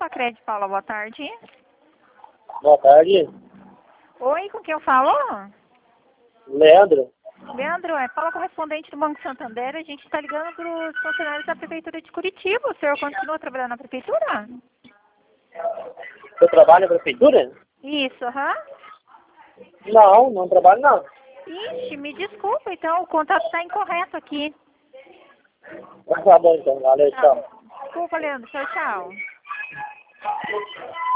Crédito Paula, boa tarde. Boa tarde. Oi, com quem eu falo? Leandro. Leandro, é Paula, correspondente do Banco Santander. A gente está ligando para os funcionários da Prefeitura de Curitiba. O senhor continua trabalhando na Prefeitura? Você trabalha na prefeitura? Isso, aham. Não, não trabalho não. Ixi, me desculpa, então o contato está incorreto aqui. Tá bom então, valeu, tchau. Desculpa, Leandro. Tchau, tchau.